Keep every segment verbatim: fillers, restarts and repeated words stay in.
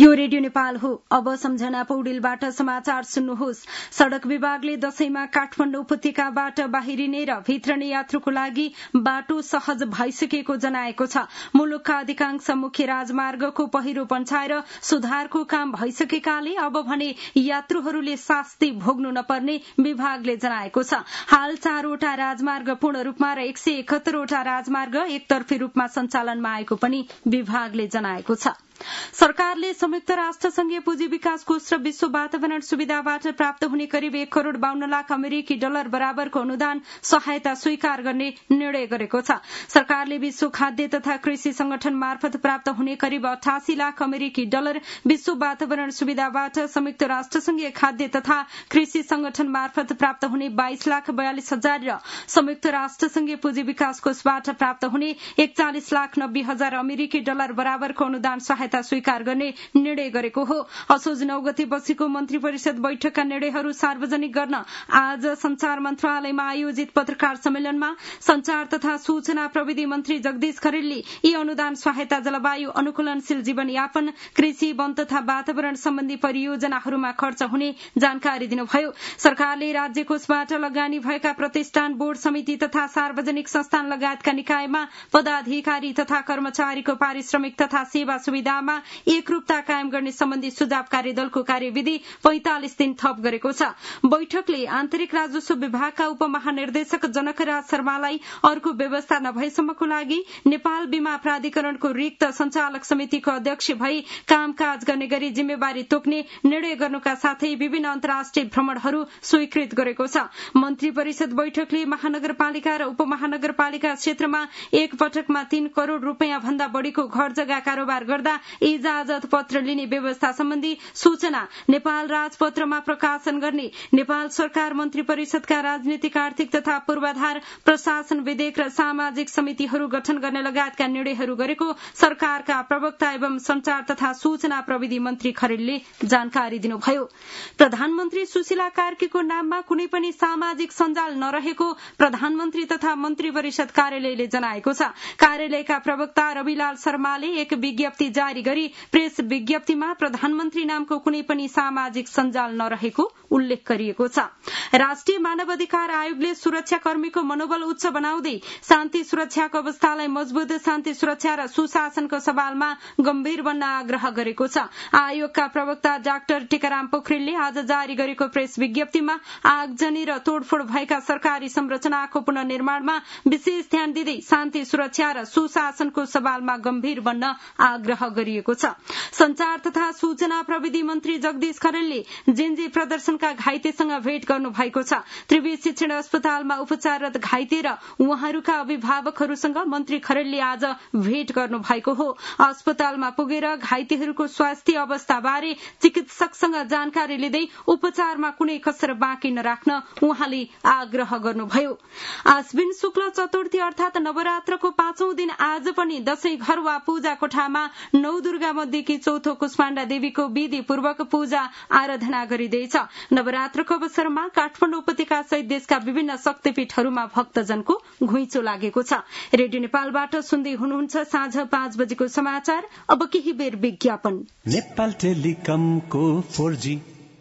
यो रेडियो नेपाल हो। अब सम्झना पौडेलबाट समाचार सुन्नुहोस्। सड़क विभागले दशैंमा काठमाडौँ उपत्यकाबाट बाहिरिने र भित्रने यात्रुको लागि बाटो सहज भइसकेको जनाएको छ। मुलुकका अधिकांश मुख्य राजमार्गको पहिरो पन्छाएर सुधारको काम भइसकेकाले अब भने यात्रुहरूले शास्ति भोग्नु नपर्ने विभागले जनाएको छ। हाल चारवटा राजमार्ग पूर्ण रूपमा र एक सय एकहत्तरवटा राजमार्ग एकतर्फी रूपमा सञ्चालनमा आएको पनि विभागले जनाएको छ। सरकारले संयुक्त राष्ट्र संघीय पुँजी विकास कोष र विश्व वातावरण सुविधाबाट प्राप्त हुने करिब एक करोड़ बाहन्न लाख अमेरिकी डलर बराबरको अनुदान सहायता स्वीकार गर्ने निर्णय गरेको छ। सरकारले विश्व खाद्य तथा कृषि संगठन मार्फत प्राप्त हुने करिब अठासी लाख अमेरिकी डलर, विश्व वातावरण सुविधाबाट संयुक्त राष्ट्र संघीय खाद्य तथा कृषि संगठन मार्फत प्राप्त हुने बाइस लाख बयालिस हजार र संयुक्त राष्ट्र संघीय पुँजी विकास कोषबाट प्राप्त हुने एकचालिस लाख नब्बे हजार अमेरिकी डलर बराबरको अनुदान सहायता स्वीकार गर्ने निर्णय गरेको हो। असोज नौ गते बसेको मन्त्री परिषद बैठकका निर्णयहरू सार्वजनिक गर्न आज संचार मन्त्रालयमा आयोजित पत्रकार सम्मेलनमा संचार तथा सूचना प्रविधि मन्त्री जगदीश खरेलले यी अनुदान सहायता जलवायु अनुकूलनशील जीवनयापन, कृषि, वन तथा वातावरण सम्बन्धी परियोजनाहरूमा खर्च हुने जानकारी दिनुभयो। सरकारले राज्य कोषबाट लगानी भएका प्रतिष्ठान, बोर्ड, समिति तथा सार्वजनिक संस्थान लगायतका निकायमा पदाधिकारी तथा कर्मचारीको पारिश्रमिक तथा सेवा सुविधा एकरूपता कायम गर्ने सम्बन्धी सुझाव कार्यदलको कार्यविधि पैंतालिस दिन थप गरेको छ। बैठकले आन्तरिक राजस्व विभागका उपमहानिर्देशक जनकराज शर्मालाई अर्को व्यवस्था नभएसम्मको लागि नेपाल बीमा प्राधिकरणको रिक्त संचालक समितिको अध्यक्ष भई कामकाज गर्ने गरी जिम्मेवारी तोक्ने निर्णय गर्नुका साथै विभिन्न अन्तर्राष्ट्रिय भ्रमणहरू स्वीकृत गरेको छ। मन्त्री परिषद बैठकले महानगरपालिका र उपमहानगरपालिका क्षेत्रमा एक पटकमा तीन करोड़ रूपियाँ भन्दा बढ़ीको घर जग्गा कारोबार गर्दा इजाजत पत्र लिने व्यवस्था सम्बन्धी सूचना नेपाल राजपत्रमा प्रकाशन गर्ने, नेपाल सरकार मन्त्री परिषदका राजनीतिक, आर्थिक तथा पूर्वाधार प्रशासन विधेयक र सामाजिक समितिहरू गठन गर्ने लगायतका निर्णयहरू गरेको सरकारका प्रवक्ता एवं संचार तथा सूचना प्रविधि मन्त्री खरेलले जानकारी दिनुभयो। प्रधानमन्त्री सुशीला कार्कीको नाममा कुनै पनि सामाजिक सञ्जाल नरहेको प्रधानमन्त्री तथा मन्त्री परिषद कार्यालयले जनाएको छ। कार्यालयका प्रवक्ता रविलाल शर्माले एक विज्ञप्ति जारी गरी प्रेस विज्ञप्तिमा प्रधानमन्त्री नामको कुनै पनि सामाजिक सञ्जाल नरहेको उल्लेख गरिएको छ। राष्ट्रिय मानव अधिकार आयोगले सुरक्षाकर्मीको मनोबल उच्च बनाउँदै शान्ति सुरक्षाको अवस्थालाई मजबुत, शान्ति सुरक्षा र सुशासनको सवालमा गम्भीर बन्न आग्रह गरेको छ। आयोगका प्रवक्ता डाक्टर टीकाराम पोखरेलले आज जारी गरेको प्रेस विज्ञप्तिमा आगजनी र तोडफोड भएका सरकारी संरचनाको पुनर्निर्माणमा विशेष ध्यान दिँदै शान्ति सुरक्षा र सुशासनको सवालमा गम्भीर बन्न आग्रह गरिएको छ। संचार तथा सूचना प्रविधि मन्त्री जगदीश खरेलले जेन्जी प्रदर्शनका घाइतेसँग भेट गर्नु भएको छ। त्रिवी शिक्षण अस्पतालमा उपचाररत घाइते र उहाँहरूका अभिभावकहरूसँग मन्त्री खरेलले आज भेट गर्नु भएको हो। अस्पतालमा पुगेर घाइतेहरूको स्वास्थ्य अवस्थाबारे चिकित्सकसँग जानकारी लिँदै उपचारमा कुनै कसर बाँकी नराख्न उहाँले आग्रह गर्नुभयो। आश्विन शुक्ल चतुर्थी अर्थात नवरात्रको पाँचौं दिन आज पनि दशैं घर वा पूजा कोठामा नौ दुर्गा मध्येकी चौथो कुष्माण्डा देवीको विधिपूर्वक पूजा आराधना गरिँदैछ। नवरात्रको अवसरमा काठमाडौँ उपत्यका सहित देशका विभिन्न शक्तिपीठहरूमा भक्तजनको घुइँचो लागेको छ। रेडियो नेपालबाट सुन्दै हुनुहुन्छ साँझ पाँच बजेको समाचार। अब केही बेर विज्ञापन। नेपाल टेलिकमको फोर जी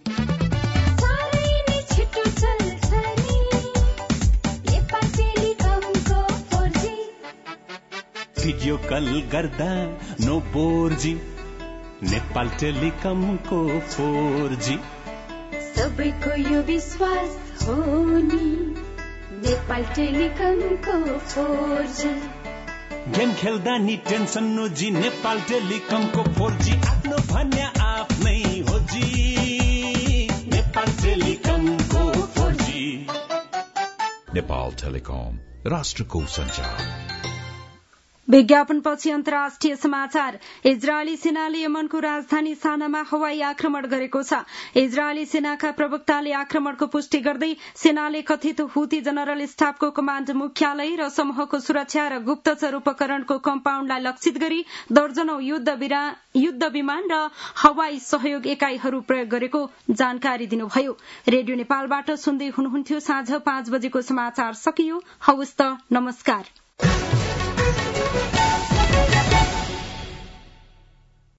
भिडियो कल गर्दा नो बोर्जी, नेपाल टेलिकमको फोर जी सबैको यो विश्वास हो नि, नेपाल टेलिकमको फोर जी। गेम खेल्दा नि टेन्सन नो जी, नेपाल टेलिकमको फोर जी आफ्नो भन्या आफ्नै हो जी, नेपाल टेलिकमको फोर जी। नेपाल टेलिकम, राष्ट्रको सञ्चार। विज्ञापनपछि अन्तर्राष्ट्रिय समाचार। इजरायली सेनाले यमनको राजधानी सानामा हवाई आक्रमण गरेको छ। इजरायली सेनाका प्रवक्ताले आक्रमणको पुष्टि गर्दै सेनाले कथित हुती जनरल स्टाफको कमाण्ड मुख्यालय र समूहको सुरक्षा र गुप्तचर उपकरणको कम्पाउण्डलाई लक्षित गरी दर्जनौं युद्ध विमान र हवाई सहयोग एकाइहरू प्रयोग गरेको जानकारी दिनुभयो। रेडियो नेपालबाट सुन्दै हुनुहुन्थ्यो साँझ पाँच बजेको समाचार सकियो। हवस् त, नमस्कार।